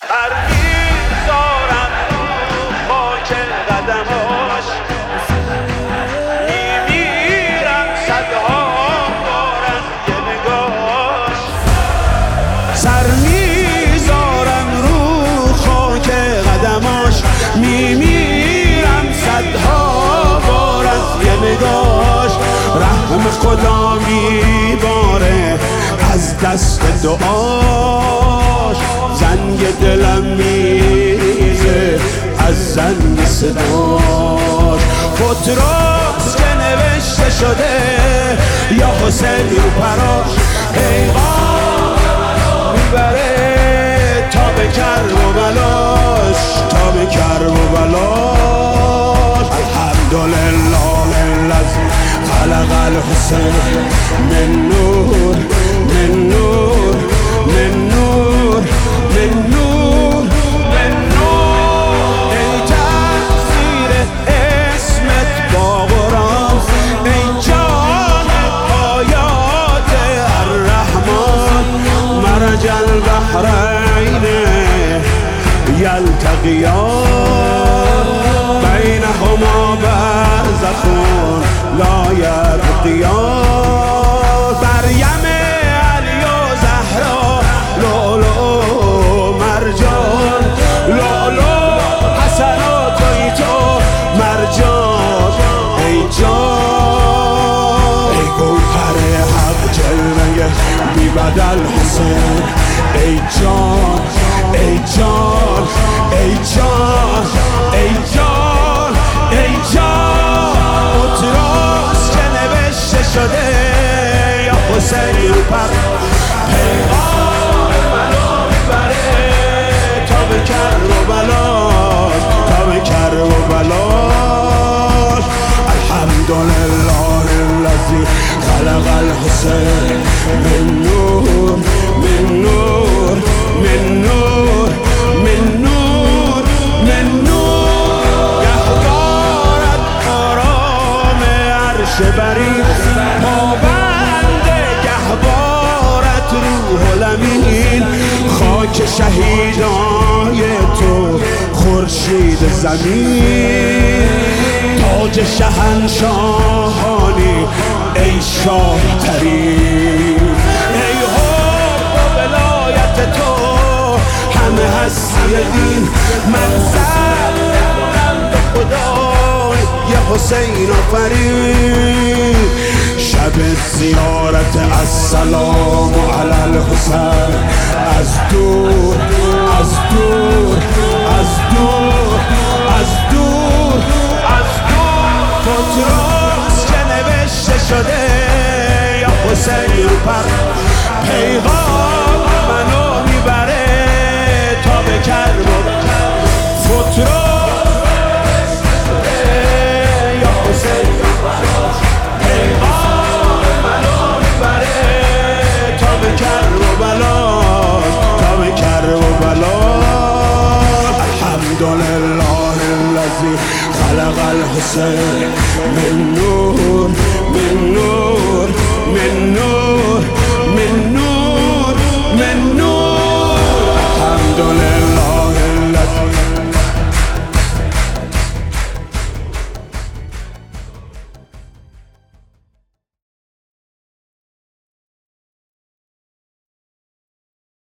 سر میذارم خاک قدماش، میمیرم صدها بار از یه نگاش. سر میذارم رو خاک قدماش، میمیرم صدها بار از یه نگاش. رحم خدا میباره از دست دعاش، زنگ دلم میریزه از زنگ صداش. خودروز که نوشته شده یا حسین رو پراش، پیغام میبره تا به کرب و بلاش، تا به کرب و بلاش. الحمدلله الذی خلق الحسین من نور من نور من نور من نور من نور. ای تفسیر اسمت با قرآن، ای جان آیات الرحمن. مرج البحرین یلتقیان، بینهما برزخ لا یبغیان. مریم علی و زهرا، لؤلؤ مرجان، لؤلؤ حسن و توی تو مرجان. ای جان ای گوهر حق جلوه بی بدل حسین، ای جان ای جان ای جان ای جان ای جان. اطراس که نوشته شده یا حسین پر، پیغام منو میبره تا به کرب و بلاش، تا به کرب و بلاش. الحمدلله الذی خلق الحسین من نور من نور من نور من نور من نور. گهوارت آرام عرش برین، پابنده گهوارت روح الامین. خاک شهیدای تو خورشید زمین، تاج شهنشاهانی ای شاه ترین. ای حب و ولایت تو همه هستی دین، من سر می‌کنم به خدای یه حسین آفرین. شب زیارت السلام علی الحسین، از دور از دور از دور از دور از دور. فوتروز که نوشته شده یا حسین پر، پیغام منو میبره تا به کرب و فوتروز یا حسین پر، پیغام منو میبره تا به کرب و بلاش، تا به کرب و بلاش. الحمدلله الذی خلق الحسین من نور